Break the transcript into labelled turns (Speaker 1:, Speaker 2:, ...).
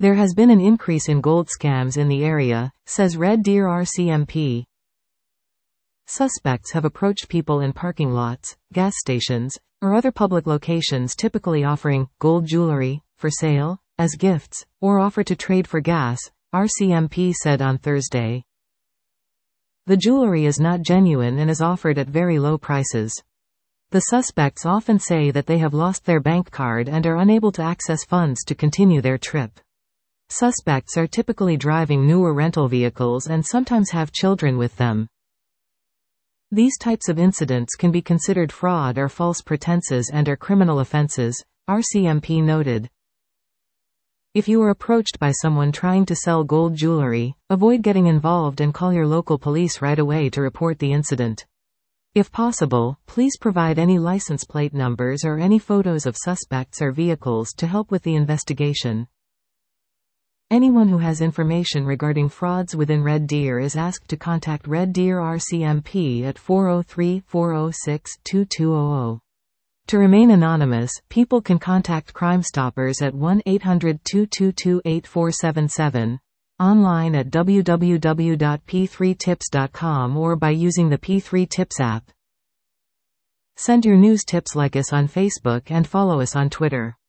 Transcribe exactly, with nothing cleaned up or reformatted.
Speaker 1: There has been an increase in gold scams in the area, says Red Deer R C M P. Suspects have approached people in parking lots, gas stations, or other public locations, typically offering gold jewelry for sale, as gifts, or offer to trade for gas, R C M P said on Thursday. The jewelry is not genuine and is offered at very low prices. The suspects often say that they have lost their bank card and are unable to access funds to continue their trip. Suspects are typically driving newer rental vehicles and sometimes have children with them. These types of incidents can be considered fraud or false pretenses and are criminal offenses, R C M P noted. If you are approached by someone trying to sell gold jewelry, avoid getting involved and call your local police right away to report the incident. If possible, please provide any license plate numbers or any photos of suspects or vehicles to help with the investigation. Anyone who has information regarding frauds within Red Deer is asked to contact Red Deer R C M P at four oh three, four oh six, two two zero zero. To remain anonymous, people can contact Crime Stoppers at one eight hundred, two two two, eight four seven seven, online at w w w dot p three tips dot com or by using the P three Tips app. Send your news tips, like us on Facebook and follow us on Twitter.